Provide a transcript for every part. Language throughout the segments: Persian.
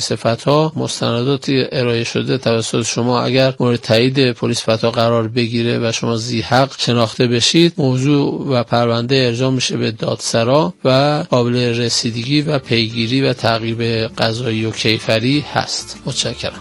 فتح مستنداتی ارائه شده توسط شما اگر مورد تایید پلیس فتح قرار بگیره و شما ذی حق شناخته بشید، موضوع و پرونده ارجاع میشه به دادسرا و قابل رسیدگی و پیگیری و تعقیب قضایی و کیفری هست. متشکرم.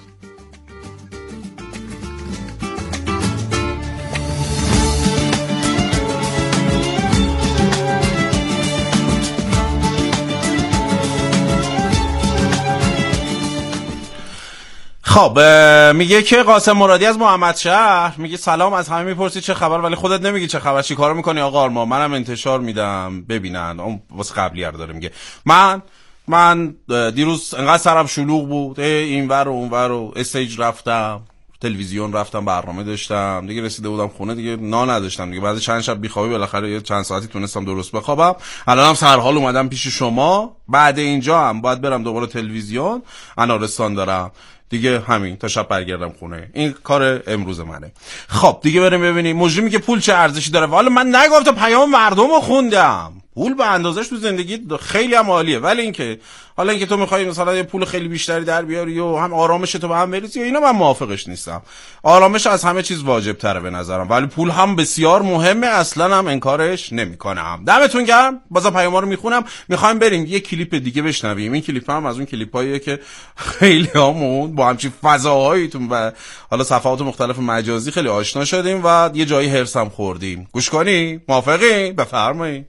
خب میگه که قاسم مرادی از محمدشهر میگه سلام، از همه میپرسی چه خبر ولی خودت نمیگی چه خبر، چی کارو میکنی آقا آرما؟ منم انتشار میدم ببینن. اون واسه قبلی‌ها داره میگه من دیروز انقدر سرم شلوغ بود، اینور و اونور و استیج رفتم، تلویزیون رفتم، برنامه داشتم، دیگه رسیده بودم خونه دیگه نا نداشتم دیگه، بعد چند شب بیخوابی بالاخره یه چند ساعتی تونستم درست بخوابم. الانم سرحال اومدم پیش شما، بعد اینجا هم باید برم دوباره تلویزیون، انارستان دارم دیگه، همین تا شب برگردم خونه. این کار امروز منه. خب دیگه بریم ببینیم مجرمی که پول چه ارزشی داره. والا من نگفتم، پیام مردم رو خوندم. پول به اندازش تو زندگی خیلی هم عالیه، ولی اینکه حالا اینکه تو میخوای مثلا یه پول خیلی بیشتری در بیاری و هم آرامش تو به هم بریزی، اینا من موافقش نیستم. آرامش از همه چیز واجب تره به نظرم، ولی پول هم بسیار مهمه، اصلا هم انکارش نمیکنم. دمتون گرم. بازم پیاما رو میخونم. میخوایم بریم یه کلیپ دیگه بشنویم. این کلیپ هم از اون کلیپاییه که خیلی همون با همچین فضاهاییتون و حالا صفحات مختلف مجازی خیلی آشنا شدیم و یه جایی هرسم خوردیم. گوش کنی؟ موافقی؟ بفرمایید.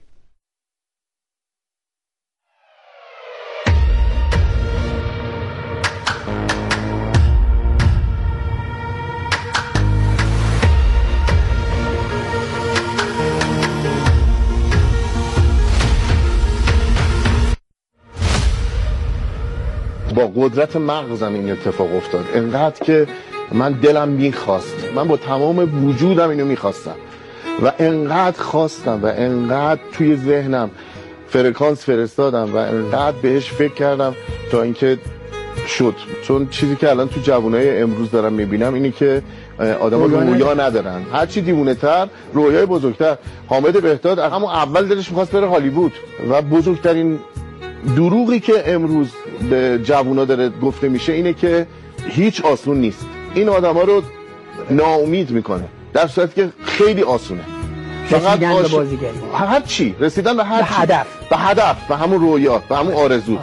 با قدرت مغزم این اتفاق افتاد، انقدر که من دلم میخواست، من با تمام وجودم اینو میخواستم و انقدر خواستم و انقدر توی ذهنم فرکانس فرستادم و انقدر بهش فکر کردم تا اینکه شد. چون چیزی که الان تو جوانای امروز دارم میبینم اینه که آدم‌ها رویا ندارن، هرچی دیوونه تر رویای بزرگتر. حامد بهداد همون اول دلش میخواست بره هالیوود و بزرگترین دروغی که امروز به جوونا داره گفته میشه اینه که هیچ آسون نیست. این آدما رو ناامید میکنه، در صورتی که خیلی آسونه. فقط به بازیگری، هر چی رسیدن به هدف، به همون رویا، به همون آرزو.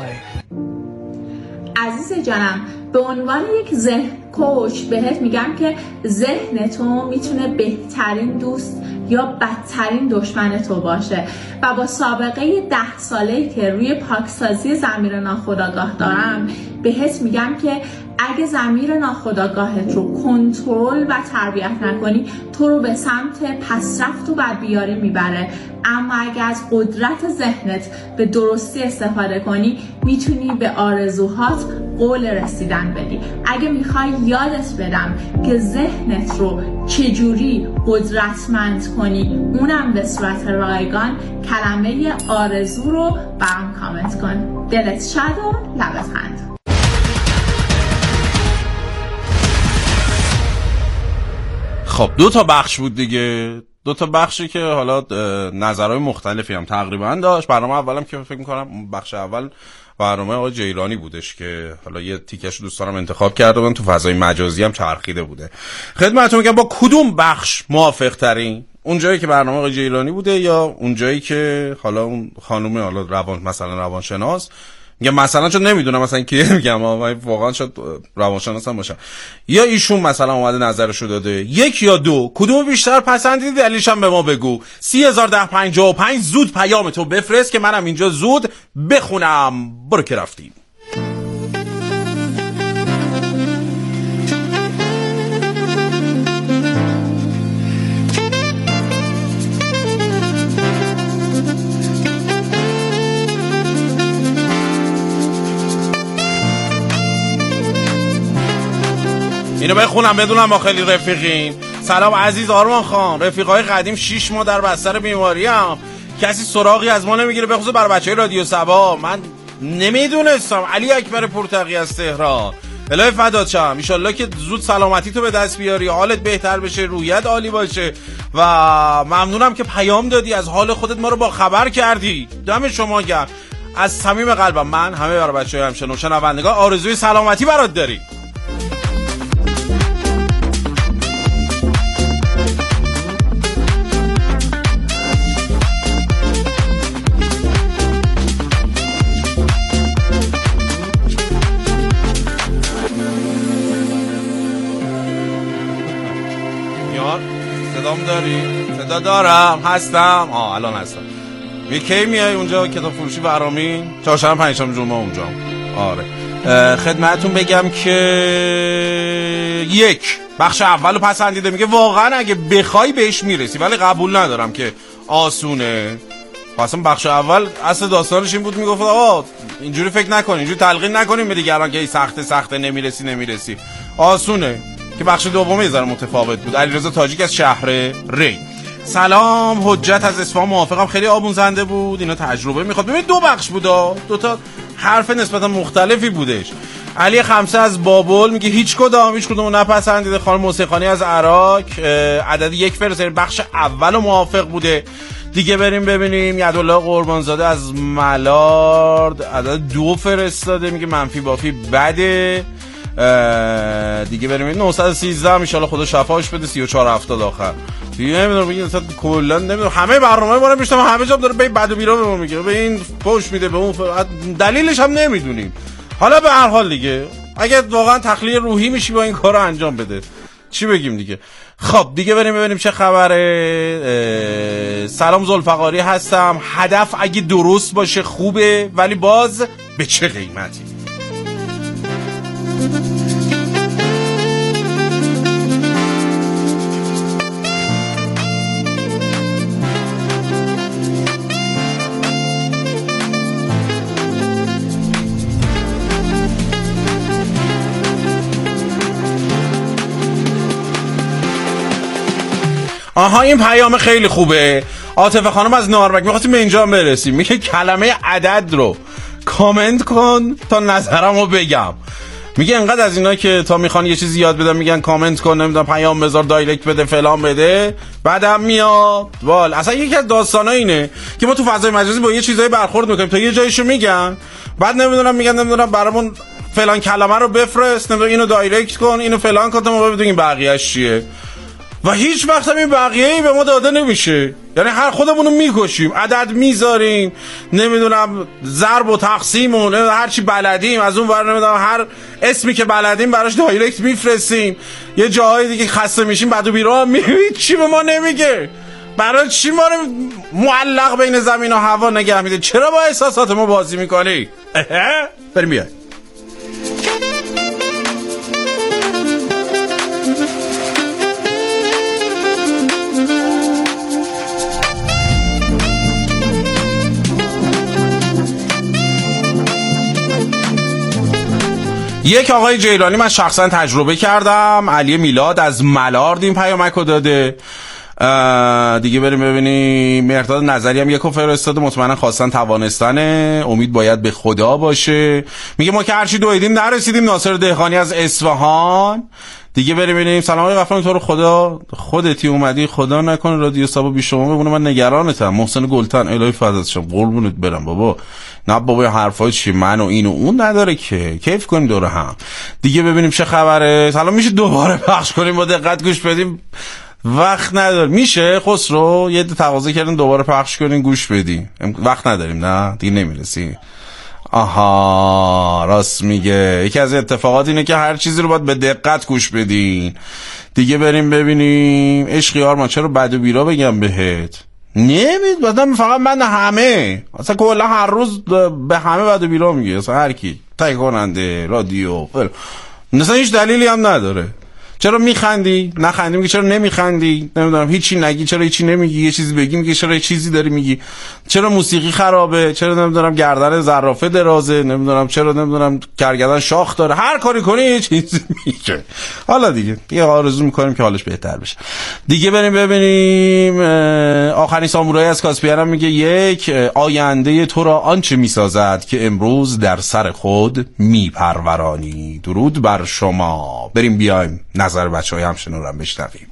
عزیز جانم، به عنوان یک ذهن کوچ بهت میگم که ذهن تو میتونه بهترین دوست یا بدترین دشمن تو باشه و با سابقه 10 ساله‌ای که روی پاکسازی ضمیر ناخودآگاه دارم بهت میگم که اگه ضمیر ناخودآگاهت رو کنترل و تربیت نکنی تو رو به سمت پسرفت و بدبیاری میبره، اما اگه از قدرت ذهنت به درستی استفاده کنی میتونی به آرزوهات قول رسیدن بدی. اگه میخوای یادت بدم که ذهنت رو چجوری قدرتمند کنی اونم به صورت رایگان، کلمه آرزو رو برام کامنت کن. دلت شاد و لبت خند. خب 2 تا بخش بود دیگه، 2 تا بخشی که حالا نظرهای مختلفی هم تقریبا داشت. برنامه اولم که فکر میکنم بخش اول برنامه آقای جیلانی بودش که حالا یه تیکش دوستانم انتخاب کرده بودن، تو فضای مجازی هم چرخیده بوده. خدمتتون میگم با کدوم بخش موافق ترین؟ اون جایی که برنامه آقای جیلانی بوده یا اون جایی که حالا اون خانم حالا مثلا روانشناس میگم، مثلا چون نمیدونم مثلا کی میگم واقعا شاید روانشناس هم باشه، یا ایشون مثلا اومده نظرشو داده، 1 یا 2، کدوم بیشتر پسندیدی؟ دلیلش هم به ما بگو. 301055 زود پیام تو بفرست که منم اینجا زود بخونم. برو که رفتیم. اینو بخونم بدونم ما خیلی رفیقین. سلام عزیز آرمان خان، رفیقای قدیم 6 ماه در بستر بیماری هم. کسی سراغی از ما نمیگیره، به خصوص برای بچهای رادیو سبا. من نمیدونستم. علی اکبر پورتقی از تهران، الهی فدات شم. ان شاءالله که زود سلامتی تو به دست بیاری، حالت بهتر بشه، روحیت عالی باشه و ممنونم که پیام دادی، از حال خودت ما رو با خبر کردی. دم شما گرم. از صمیم قلبم من همه برای بچه‌های همشنو شنوندگان آرزوی سلامتی برات داریم. صدام داری؟ صدا دارم، هستم. الان هستم. کی میای اونجا کتاب فروشی برامین؟ چهارشنبه پنجشنبه جمعه اونجا. آره. خدمتتون بگم که یک بخش اولو پسندیده، میگه واقعا اگه بخوای بهش میرسی، ولی قبول ندارم که آسونه. اصلا بخش اول اصل داستانش این بود، میگفت آقا اینجوری فکر نکنین، اینجوری تلقین نکنین به دیگران که سخته نمیرسی. آسونه. که بخش دومی ذره متفاوت بود. علیرضا تاجیک از شهر ری. سلام، حجت از اصفهان موافقم، خیلی آبون زنده بود، اینا تجربه میخواد. ببین دو بخش بود، دو تا حرف نسبتا مختلفی بودش. علی خمسه از بابل میگه هیچ کدوم نپسندیده. خانم موسیقانی از عراق عدد 1 فرستاد، بخش اولو موافق بوده. دیگه بریم ببینیم. یدالله قربانزاده از ملارد عدد 2 فرستاده، میگه منفی بافی بده. دیگه بریم 913 ان شاء الله خدا شفاش بده. 3470 آخر. دیگه نمیدونم بگید اصلا کلا نمیدونم همه برنامه ما رو میشتم، همه جا داره به بد و بیرا به ما میگه، به این پوش میده، به اون دلیلش هم نمیدونیم. حالا به هر حال دیگه اگه واقعا تخلیه روحی میشی با این کارو انجام بده، چی بگیم دیگه. خب دیگه بریم ببینیم چه خبره. سلام، ذوالفقاری هستم. هدف اگه درست باشه خوبه، ولی باز به چه قیمتی؟ آها این پیام خیلی خوبه. عاطفه خانم از ناربک، می‌خواستیم به اینجا برسیم. میگه کلمه عدد رو کامنت کن تا نظرمو بگم. میگه انقدر از اینا که تا میخوان یه چیزی یاد بدن میگن کامنت کن، نمیدونم پیام بذار، دایرکت بده، فلان بده، بعدم میاد وال. اصلا یکی از داستانا اینه که ما تو فضای مجازی با یه چیزایی برخورد میکنیم تا یه جایشو میگن، بعد نمیدونم برامون فلان کلمه رو بفرست، نمیدونم اینو دایرکت کن، اینو فلان کن تا ما ببینیم بقیه‌اش چیه. و هیچ وقت هم این بقیه‌ای به ما داده نمیشه. یعنی هر خودمونو میکشیم، عدد میذاریم، نمیدونم ضرب و تقسیم و هر چی بلدیم از اون ور، نمیدونم هر اسمی که بلدیم براش دایرکت میفرستیم. یه جاهای دیگه خسته میشیم بعد و بیرا میبینید چی به ما نمیگه. برای چی ما رو معلق بین زمین و هوا نگه میده؟ چرا با احساسات ما بازی میکنی؟ بریم بیای. یک آقای جیلانی من شخصا تجربه کردم، علی میلاد از ملارد این پیامکو داده. دیگه بریم ببینیم. مرداد نظری هم یکو فرستاده، مطمئنا خواستن توانستنه، امید باید به خدا باشه. میگه ما که هرچی دویدیم نرسیدیم. ناصر دهقانی از اصفهان. دیگه بریم ببینیم. سلام آقای غفاری، تو رو خدا خودتی اومدی، خدا نکنه رادیو صبا بی شما بمونه، من نگرانتم. محسن گلتن الهی فضلت شم، قربونت برم بابا. نه بابا حرفای چی من و این و اون نداره که، کیف کنیم دور هم. دیگه ببینیم چه خبره. سلام، میشه دوباره پخش کنیم با دقت گوش بدیم؟ وقت نداره. میشه خسرو یه تقاضا کردن دوباره پخش کنین گوش بدیم؟ وقت نداریم. نه دیگه نمیرسی. آها راست میگه. یکی از اتفاقات اینه که هر چیزی رو باید به دقت گوش بدین. دیگه بریم ببینیم. عشقی آرمان چرا بد و بیرا بگم بهت؟ نمید بدم فقط من همه اصلا کلا هر روز به همه بد و بیرا میگه، اصلا هر کی تای کننده رادیو مثلا هیچ دلیلی هم نداره. چرا میخندی؟ نخندی. میگه چرا نمیخندی؟ نمیدونم هیچی نگی، چرا هیچی نمیگی، یه چیزی بگی میگه چرا یه چیزی داری میگی، چرا موسیقی خرابه، چرا نمیدونم گردن زرافه درازه، نمیدونم چرا نمیدونم گردن شاخ داره، هر کاری کنی یه چیزی میگه. حالا دیگه آرزو میکنیم که حالش بهتر بشه. دیگه بریم ببینیم. آخرین سامورایی از کاسپیان هم میگه یک آینده تو را آنچه میسازد که امروز در سر خود میپرورانی. درود بر شما. بریم بیایم نظر بچه‌های همشنو رو بشنویم.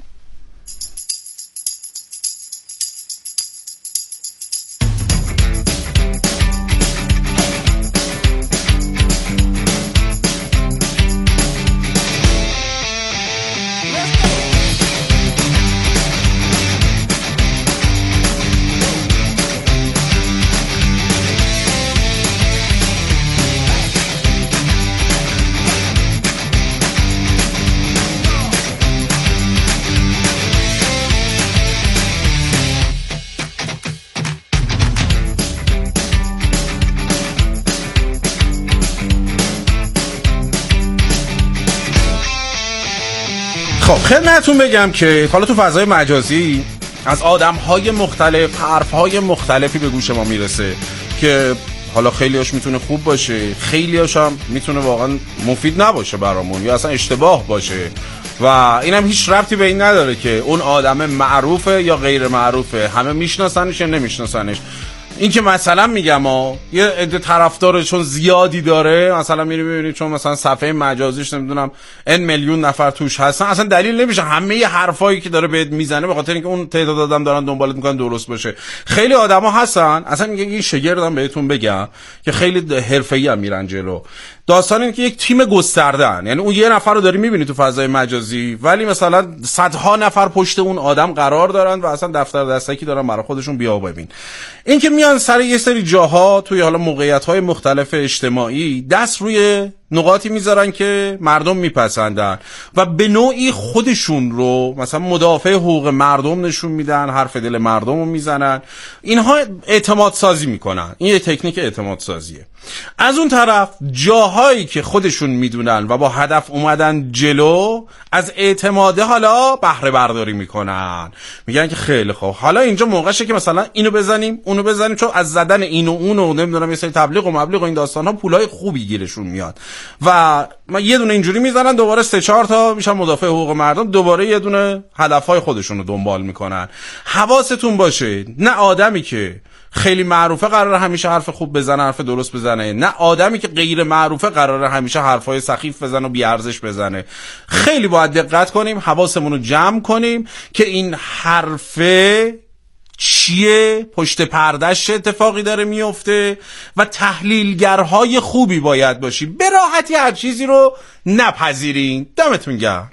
خب خدمتتون بگم که حالا تو فضای مجازی از آدم‌های مختلف حرف‌های مختلفی به گوش ما میرسه که حالا خیلی‌هاش میتونه خوب باشه، خیلی‌هاش هم میتونه واقعا مفید نباشه برامون یا اصلا اشتباه باشه و اینم هیچ ربطی به این نداره که اون آدم معروفه یا غیر معروفه، همه میشناسنش یا نمیشناسنش. این که مثلا میگم یه عده طرفدار چون زیادی داره، مثلا میری میبینی چون مثلا صفحه مجازیش نمیدونم n میلیون نفر توش هستن، اصلا دلیل نمیشه همه ی حرفایی که داره بهت میزنه به خاطر اینکه اون تعداد آدم دارن دنبالت میکنن درست باشه. خیلی آدما هستن، اصلا میگه این شگردم بهتون بگم که خیلی حرفه‌ای هم میرن جلو. داستان اینه که یک تیم گسترده‌ان، یعنی اون یه نفر رو داری میبینی تو فضای مجازی ولی مثلا صدها نفر پشت اون آدم قرار دارن و اصلا دفتر دستکی دارن برای خودشون بیا ببین. این که میان سر یه سری جاها توی حالا موقعیت‌های مختلف اجتماعی دست روی نقاطی میذارن که مردم میپسندن و به نوعی خودشون رو مثلا مدافع حقوق مردم نشون میدن، حرف دل مردم رو میزنن، اینها اعتماد سازی میکنن. این یه تکنیک اعتماد سازیه. از اون طرف جاهایی که خودشون میدونن و با هدف اومدن جلو از اعتماده حالا بهره برداری میکنن، میگن که خیلی خوب حالا اینجا موقعشه که مثلا اینو بزنیم اونو بزنیم، چون از زدن اینو اونو نمیدونم یه سری تبلیغ و مبلغ و این داستانا پولای خوبی گیرشون میاد و ما یه دونه اینجوری میزنن دوباره 3-4 تا میشن مدافع حقوق مردم، دوباره یه دونه هدفهای خودشون رو دنبال میکنن. حواستون باشه نه آدمی که خیلی معروفه قراره همیشه حرف خوب بزنه، حرف درست بزنه، نه آدمی که غیر معروفه قراره همیشه حرفای سخیف بزنه و بی ارزش بزنه. خیلی باید دقت کنیم، حواسمون رو جمع کنیم که این حرفه چیه، پشت پردهش چه اتفاقی داره میفته و تحلیلگرهای خوبی باید باشی. به راحتی هر چیزی رو نپذیرین. دمتون گرم.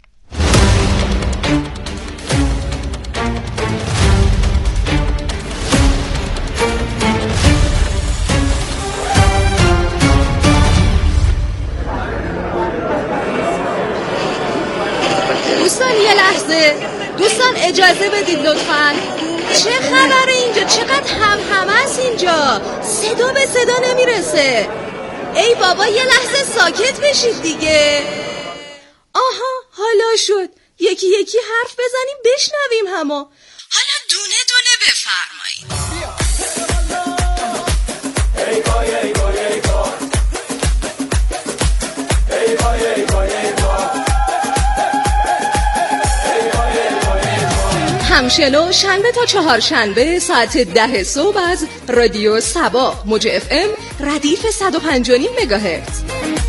دوستان یه لحظه، دوستان اجازه بدید لطفاً. چه خبره اینجا؟ چقدر همه است اینجا؟ صدا به صدا نمیرسه. ای بابا یه لحظه ساکت بشید دیگه. آها حالا شد، یکی یکی حرف بزنیم بشنویم همو. حالا دونه دونه بفرمایید. ای وای ای وای ای وای ای وای ای وای ای همشنو شنبه تا چهارشنبه ساعت 10 صبح از رادیو سبا موج اف ام ردیف 105.5 مگاهرتز.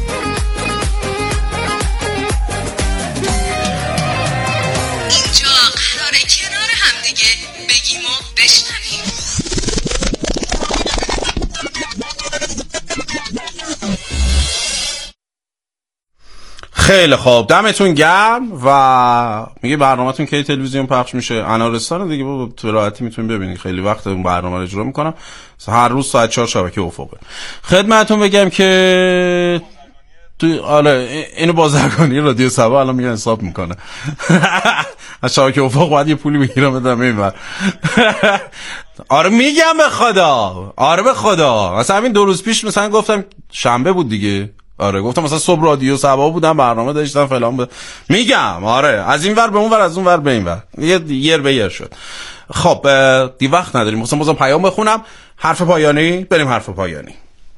اینجا قراره کنار هم دیگه بگیم و بشنویم. خیلی خوب، دمتون گرم. و میگه برنامه‌تون کی تلویزیون پخش میشه؟ انارستان دیگه بابا، تو راحتی میتونید ببینید. خیلی وقت اون برنامه رو اجرا میکنم، هر روز ساعت 4 شبکه افقه. خدمتتون بگم که تو اینو بازرگانی رادیو سبا الان میگن حساب میکنه از شبکه افق باید یه پولی بگیرم بدم اینور. آره میگم به خدا، آره به خدا. مثلا همین 2 روز پیش مثلا گفتم شنبه بود دیگه، آره گفتم مثلا صبح رادیو سبا بودم برنامه داشتم فلان میگم آره از این ور به اون ور از اون ور به این ور یر به یر شد. خب دی وقت نداریم، مثلا بازم پیام بخونم. حرف پایانی، بریم حرف پایانی.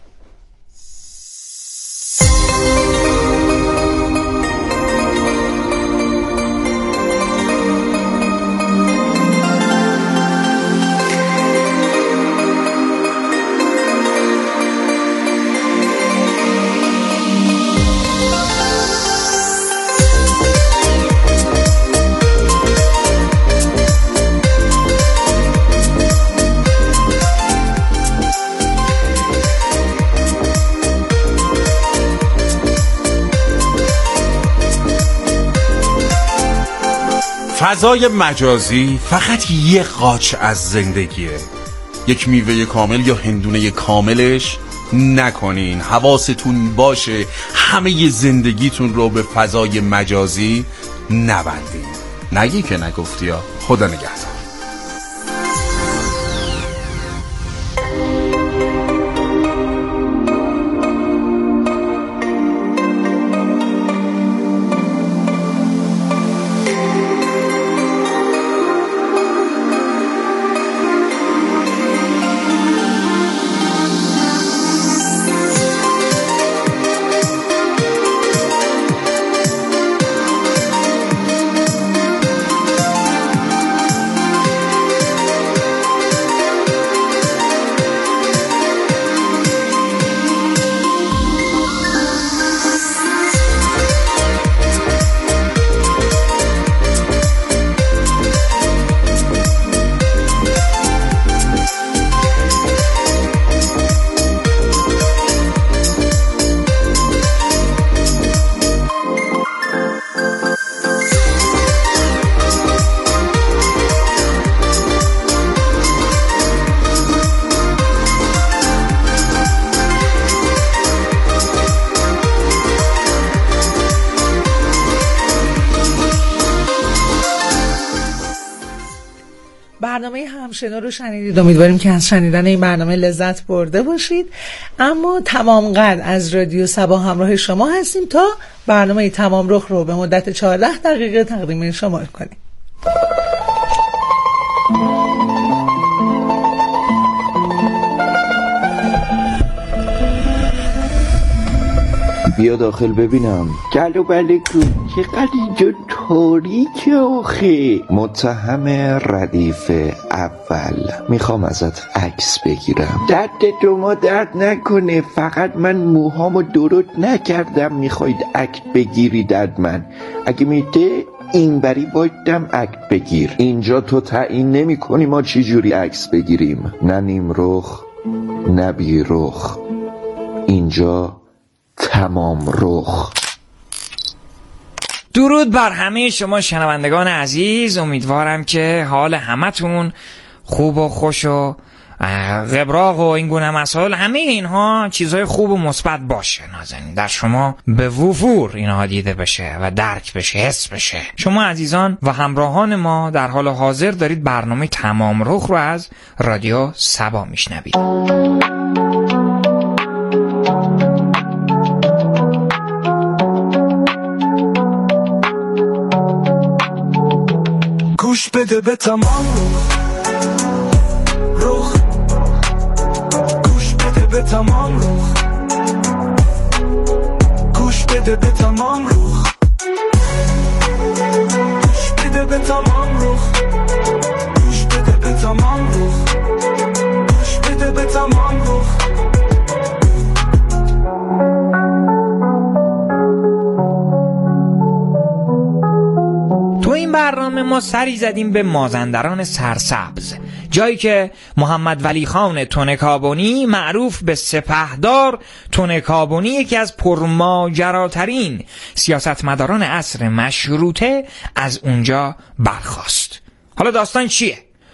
فضای مجازی فقط یه قاچ از زندگیه، یک میوه کامل یا هندونه کاملش نکنین. حواستون باشه همه زندگیتون رو به فضای مجازی نبندین. نگی که نگفتی ها. خدا نگهدار. همشنو رو شنیدید. امیدواریم که از شنیدن این برنامه لذت برده باشید. اما تمام قد از رادیو سبا همراه شما هستیم تا برنامه تمام رخ رو به مدت 14 دقیقه تقدیم شما کنیم. بیا داخل ببینم. سلام علیکم. چقدر اینجا تاریکه آخه. متهم ردیف اول، میخوام ازت عکس بگیرم. درد ما درد نکنه، فقط من موهامو درست نکردم، میخواید عکس بگیرید از من. اگه میده این بری بایدم عکس بگیر. اینجا تو تعیین نمی کنی ما چی جوری عکس بگیریم. نه نیم رخ نه بی رخ، اینجا تمام رخ. درود بر همه شما شنوندگان عزیز. امیدوارم که حال همتون خوب و خوش و غبراق و این گونه مسائل، همه اینها چیزهای خوب و مثبت باشه. نازنین در شما به وفور اینها دیده بشه و درک بشه، حس بشه. شما عزیزان و همراهان ما در حال حاضر دارید برنامه تمام رخ رو از رادیو سبا میشنوید. گوش بده به تمام رخ، گوش بده به تمام رخ، گوش بده به تمام رخ، گوش بده به تمام رخ، گوش بده به تمام رخ، گوش بده به تمام رخ. تو این برنامه ما سری زدیم به مازندران سرسبز، جایی که محمد ولی خان تنکابنی معروف به سپهدار تنکابنی، یکی از پرماجراترین سیاستمداران عصر مشروطه، از اونجا برخاست. حالا داستان چیه؟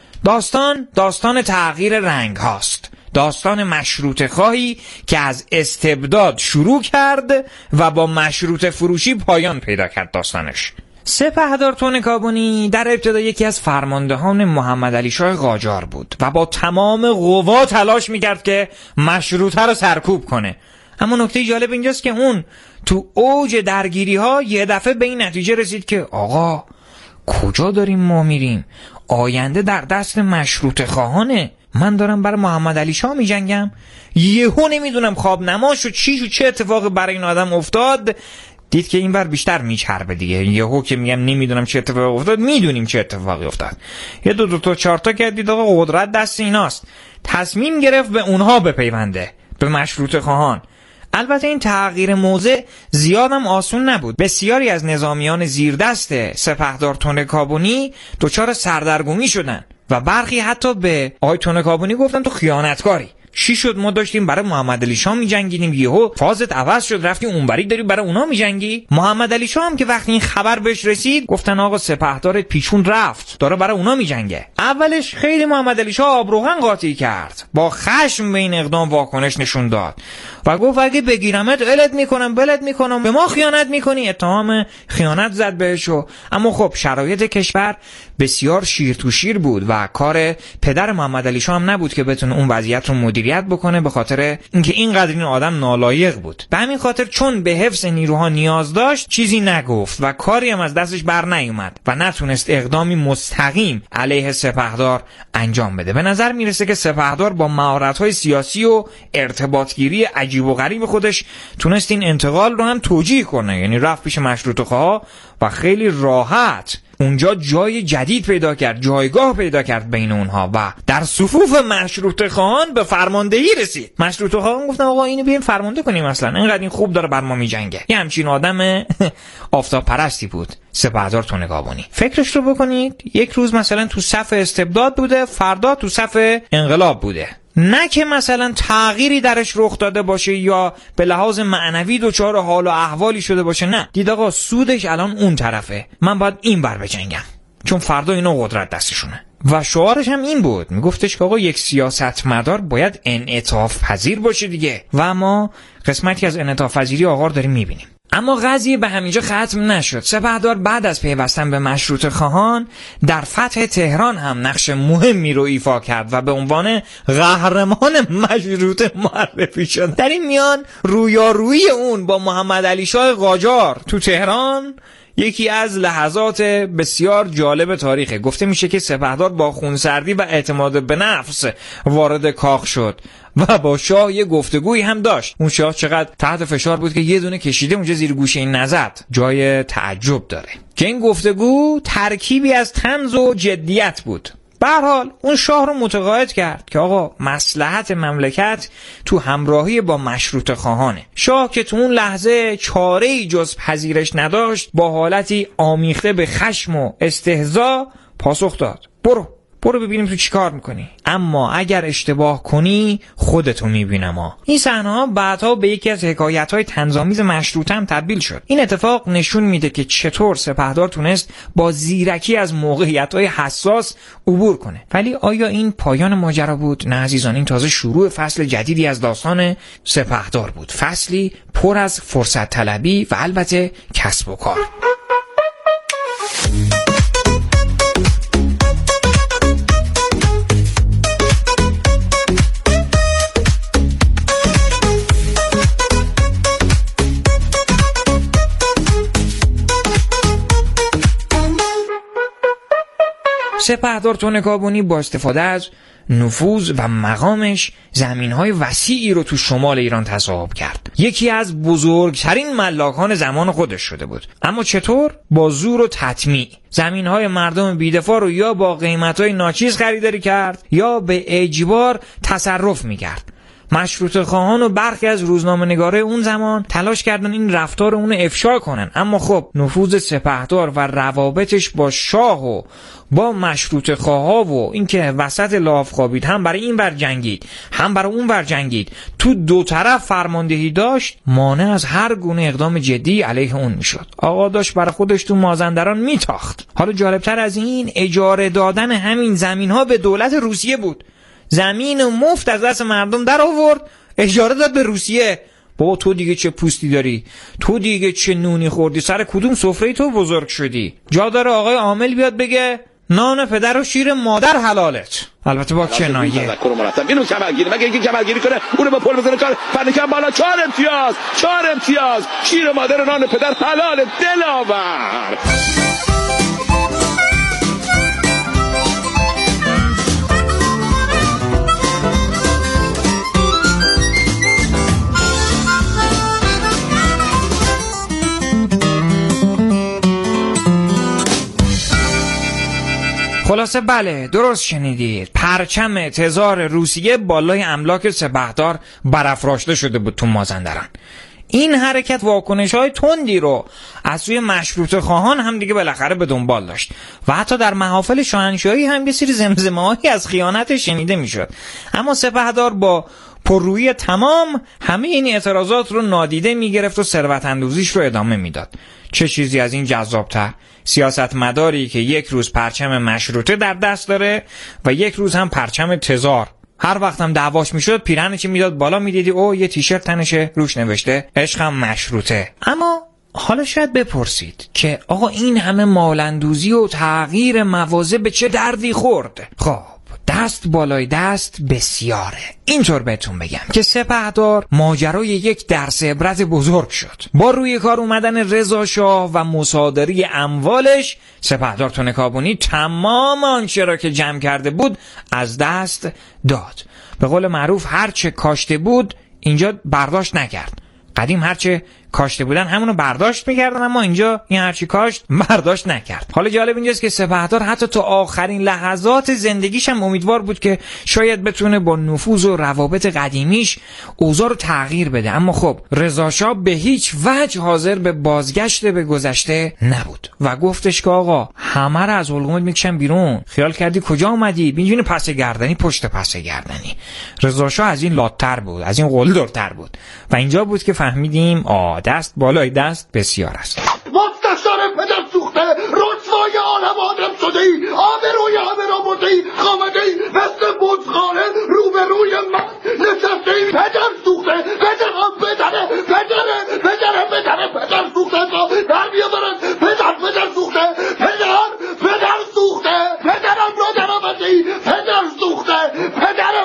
داستان تغییر رنگ هاست. داستان مشروطه خواهی که از استبداد شروع کرد و با مشروطه فروشی پایان پیدا کرد. داستانش سپهدار تنکابنی در ابتدا یکی از فرماندهان محمد علی شاه قاجار بود و با تمام قوا تلاش میکرد که مشروطه رو سرکوب کنه. اما نکته جالب اینجاست که اون تو اوج درگیری ها یه دفعه به این نتیجه رسید که آقا کجا داریم ما میریم؟ آینده در دست مشروطه خواهانه. من دارم برای محمد علی شاه می جنگم، یهو نمیدونم خواب نماش و چه اتفاقی برای این آدم افتاد. دید که این بر بیشتر میچربه دیگه. یهو که میگم نمیدونم چه اتفاقی افتاد، میدونیم چه اتفاقی افتاد. یه دو تا چهار تا که دید آقا قدرت دست ایناست، تصمیم گرفت به اونها بپیونده، به مشروطه خواهان. البته این تغییر موضع زیادم آسون نبود. بسیاری از نظامیان زیردست سپهدار تنکابنی دچار سردرگمی شدن و برخی حتی به آقای تنکابنی گفتن تو خیانتکاری. چی شد؟ ما داشتیم برای محمد علی شاه می‌جنگیدیم، یهو فازت عوض شد، رفتی اونوری داری برای اونا می‌جنگی. محمد علی شاه هم که وقتی این خبر بهش رسید گفتن آقا سپهدارت پیچون رفت، داره برای اونا می‌جنگه. اولش خیلی محمد علی شاه آبروغن قاطی کرد، با خشم به این اقدام واکنش نشون داد و گفت اگه بگیرمت الت میکنم بلت میکنم، به ما خیانت میکنی. اتهام خیانت زد بهشو. اما خب شرایط کشور بسیار شیر تو شیر بود و کار پدر محمد علی شاه هم نبود که بتونه اون وضعیت رو مدیریت بکنه، به خاطر اینکه اینقدر این آدم نالایق بود. به همین خاطر چون به حفظ نیروها نیاز داشت چیزی نگفت و کاری هم از دستش بر نیومد و نتونست اقدامی مستقیم علیه سپهدار انجام بده. به نظر میرسه که سپهدار با مهارت‌های سیاسی و ارتباطگیری عجیب و غریب خودش تونست این انتقال رو هم توجیه کنه. یعنی رفت پیش مشروطه‌خواها و خیلی راحت اونجا جای جدید پیدا کرد، جایگاه پیدا کرد بین اونها و در صفوف مشروطه خواهان به فرماندهی رسید. مشروطه خواهان گفتن آقا اینو بیایم فرمانده کنیم، اصلا اینقدر این خوب داره بر ما میجنگه. یه همچین آدم آفتاب پرستی بود سپهدار تنکابنی. فکرش رو بکنید، یک روز مثلا تو صف استبداد بوده، فردا تو صف انقلاب بوده. نه که مثلا تغییری درش رخ داده باشه یا به لحاظ معنوی دچار حال و احوالی شده باشه، نه، دید آقا سودش الان اون طرفه، من باید این بر بجنگم چون فردا اینا قدرت دستشونه. و شعارش هم این بود، میگفتش که آقا یک سیاستمدار باید انعطاف پذیر باشه دیگه. و ما قسمتی از انعطاف پذیری آقا رو داریم میبینیم. اما قضیه به همینجا ختم نشد. سپهدار بعد از پیوستن به مشروطه خواهان در فتح تهران هم نقش مهمی رو ایفا کرد و به عنوان قهرمان مشروطه معرفی شد. در این میان رویارویی اون با محمد علی شاه قاجار تو تهران یکی از لحظات بسیار جالب تاریخه. گفته میشه که سپهدار با خونسردی و اعتماد به نفس وارد کاخ شد و با شاه یه گفتگویی هم داشت. اون شاه چقدر تحت فشار بود که یه دونه کشیده اونجا زیر گوشه این نزد. جای تعجب داره که این گفتگو ترکیبی از طنز و جدیت بود. به هر حال اون شاه رو متقاعد کرد که آقا مصلحت مملکت تو همراهی با مشروطه خواهانه. شاه که تو اون لحظه چاره‌ای جز پذیرش نداشت با حالتی آمیخته به خشم و استهزا پاسخ داد: برو ببینیم تو چی کار میکنی، اما اگر اشتباه کنی خودتو میبینم ها. این صحنه‌ها بعدها به یکی از حکایت‌های طنزآمیز مشروطه هم تبدیل شد. این اتفاق نشون میده که چطور سپهدار تونست با زیرکی از موقعیت‌های حساس عبور کنه. ولی آیا این پایان ماجرا بود؟ نه عزیزان، این تازه شروع فصل جدیدی از داستان سپهدار بود. فصلی پر از فرصت طلبی و البته کسب و کار. سپهدار تونکابونی با استفاده از نفوذ و مقامش زمین‌های وسیعی رو تو شمال ایران تصاحب کرد. یکی از بزرگترین ملاکان زمان خودش شده بود. اما چطور؟ با زور و تطمیع. زمین‌های مردم بی‌دفاع رو یا با قیمت‌های ناچیز خریداری کرد یا به اجبار تصرف می‌کرد. مشروطه خواهان و برخی از روزنامه‌نگارای اون زمان تلاش کردن این رفتار اون افشا کنن، اما خب نفوذ سپهدار و روابطش با شاه و با مشروطه خواها و اینکه وسط لاف خوابید، هم برای این ور جنگید هم برای اون ور جنگید، تو دو طرف فرماندهی داشت، مانع از هر گونه اقدام جدی علیه اون میشد. آقا داشت برای خودش تو مازندران میتاخت. حالا جالبتر از این اجاره دادن همین زمین‌ها به دولت روسیه بود. زمین مفت از دست مردم در آورد، اجاره داد به روسیه. بابا تو دیگه چه پوستی داری؟ تو دیگه چه نونی خوردی؟ سر کدوم سفره تو بزرگ شدی؟ جا داره آقای عامل بیاد بگه نان پدر و شیر مادر حلالت. البته با کنایه. اینو کمالگیری، مگه اینکه کمالگیری کنه اونو با پل بزنه کار فنکم بالا. 4 امتیاز شیر مادر و نان پدر حلال دلاور. خلاصه بله، درست شنیدید، پرچم تزار روسیه بالای املاک سپهدار برافراشته شده بود تو مازندران. این حرکت واکنش‌های تندی رو از سوی مشروطه خواهان هم دیگه بالاخره به دنبال داشت و حتی در محافل شاهنشاهی هم یه سری زمزمه‌هایی از خیانت شنیده میشد. اما سپهدار با پررویی تمام همه این اعتراضات رو نادیده میگرفت و ثروت اندوزیش رو ادامه میداد. چه چیزی از این جذابتر؟ سیاستمداری که یک روز پرچم مشروطه در دست داره و یک روز هم پرچم تزار. هر وقت هم دعواش میشد پیرهنش میداد بالا، میدیدی او یه تیشرت تنشه روش نوشته عشقم مشروطه. اما حالا شاید بپرسید که آقا این همه مالندوزی و تغییر مواضع به چه دردی خورد؟ خب دست بالای دست بسیاره. اینطور بهتون بگم که سپهدار ماجرای یک درس عبرت بزرگ شد. با روی کار اومدن رضا شاه و مصادره اموالش، سپهدار تونکابونی تمام آنچه را که جمع کرده بود از دست داد. به قول معروف هرچه کاشته بود اینجا برداشت نکرد. قدیم هرچه کاشته بودن همونو برداشت میکردن، اما اینجا این هرچی کاشت برداشت نکرد. حالا جالب اینجاست که سپهدار حتی تا آخرین لحظات زندگیش هم امیدوار بود که شاید بتونه با نفوذ و روابط قدیمیش اوضاع رو تغییر بده، اما خب رضا شاه به هیچ وجه حاضر به بازگشت به گذشته نبود و گفتش که آقا همه رو از حلقومت میکشم بیرون، خیال کردی کجا اومدی؟ بینجون پس گردنی پشت پس گردنی. رضا شاه از این لات‌تر بود، از این قلدرتر بود و اینجا بود که فهمیدیم دست بالای دست بسیار است. مستشار پدر سوخته رسوا هوای عالم آدم شده ای، آبروی همه را برده ای، خامده ای مثل بزخانه روبروی من نشسته ای. پدر سوخته، پدرم بدره، پدر سوخته تا در بیاورن. پدر سوخته، پدر سوخته، پدرم را در آمده ای، پدر سوخته، پدر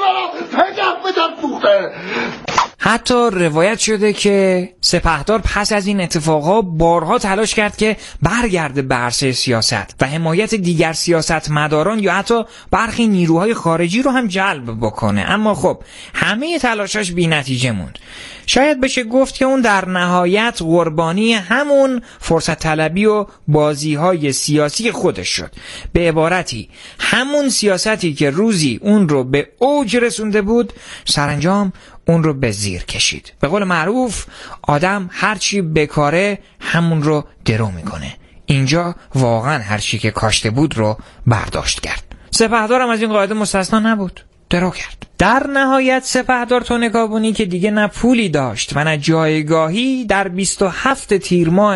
سوخته. حتی روایت شده که سپهدار پس از این اتفاقها بارها تلاش کرد که برگرده به عرصه سیاست و حمایت دیگر سیاستمداران یا حتی برخی نیروهای خارجی رو هم جلب بکنه، اما خب همه تلاشاش بی نتیجه موند. شاید بشه گفت که اون در نهایت قربانی همون فرصت طلبی و بازی‌های سیاسی خودش شد. به عبارتی همون سیاستی که روزی اون رو به اوج رسونده بود سرانجام اون رو به زیر کشید. به قول معروف آدم هرچی بکاره همون رو درو میکنه. اینجا واقعا هرچی که کاشته بود رو برداشت کرد. سپهدار هم از این قاعده مستثنا نبود، درو کرد. در نهایت سپهدار تونکابونی که دیگه نه پولی داشت و نه جایگاهی در 27 تیر ماه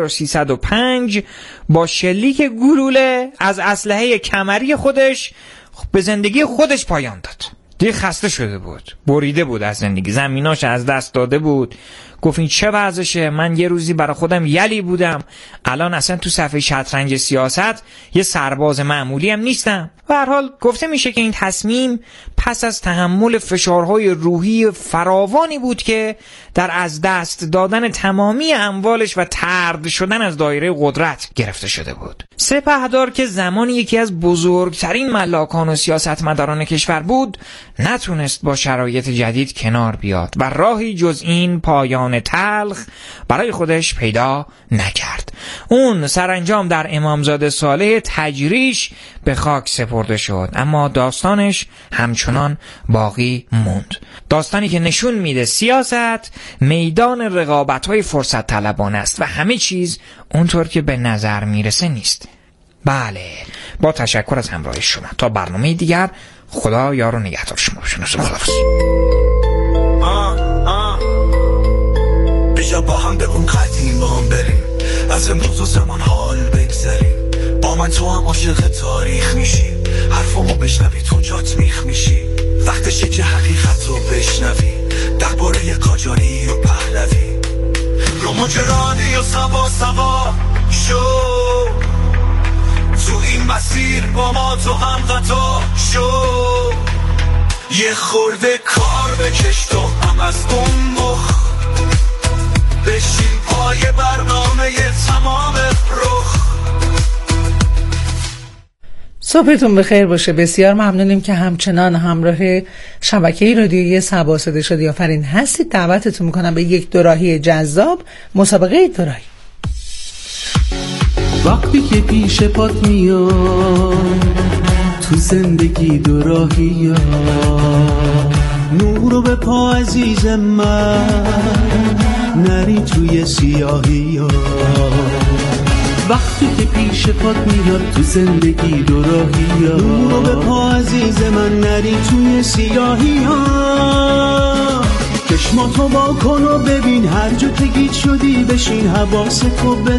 1305 با شلیک گلوله از اسلحه کمری خودش به زندگی خودش پایان داد. دیگه خسته شده بود، بریده بود از زندگی، زمیناش از دست داده بود. گفت این چه وضعشه؟ من یه روزی برای خودم یلی بودم، الان اصلا تو صفحه شطرنج سیاست یه سرباز معمولی هم نیستم. به هر حال گفته میشه که این تصمیم پس از تحمل فشارهای روحی فراوانی بود که در از دست دادن تمامی اموالش و طرد شدن از دایره قدرت گرفته شده بود. سپهدار که زمانی یکی از بزرگترین ملاکان و سیاستمداران کشور بود نتونست با شرایط جدید کنار بیاد و راهی جز این پایان تلخ برای خودش پیدا نکرد. اون سرانجام در امامزاده صالح تجریش به خاک سپرده شد، اما داستانش همچنان باقی موند. داستانی که نشون میده سیاست میدان رقابت‌های فرصت طلبانه است و همه چیز اونطور که به نظر میرسه نیست. بله، با تشکر از همراهی شما. تا برنامه دیگر، خدا یار و نگهدار شما باشه. خداحافظ. بیا با هم به اون قدیم با هم بریم، از امروز و زمان حال بگذاریم. با من تو هم عاشق تاریخ میشی، حرفمو بشنوی تو جات میخ میشی. وقتشه که حقیقت رو بشنوی درباره قاجاری و پهلوی. رو مجرانی و سوا شو تو این مسیر، با ما تو هم قطع شو. یه خورده کار بکش تو هم از اون مخ، بشین پای برنامه تمام رخ. صبحتون بخیر باشه. بسیار ممنونیم که همچنان همراه شبکه رادیویی سبا صدا شدی آفرین هستید. دعوتتون میکنم به یک دوراهی جذاب، مسابقه دوراهی. وقتی که پیش پات میاد تو زندگی دوراهی ها، نورو به پا عزیز من، نری توی سیاهی ها. وقتی که پیش پات میاد تو زندگی دوراهی ها، نورو به پا عزیز من، نری توی سیاهی ها. چشماتو با کن و ببین، هر جا که گیج شدی بشین، حواستو